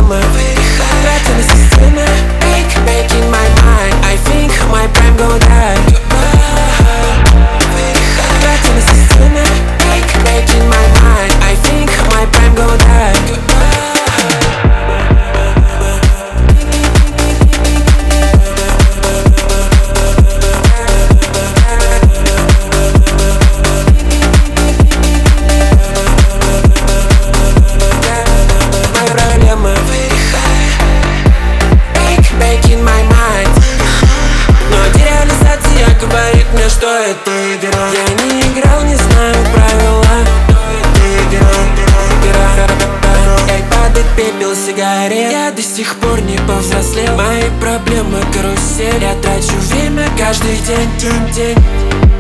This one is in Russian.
проблемы тратя на системы. Back in my mind, I think my prime gonna die. Тратя на системы. Back in my mind, I think my prime gonna die. Что это игра? Я не играл, не знаю правила. Как падает пепел сигарет. Я до сих пор не повзрослел. Мои проблемы карусель. Я трачу время каждый день.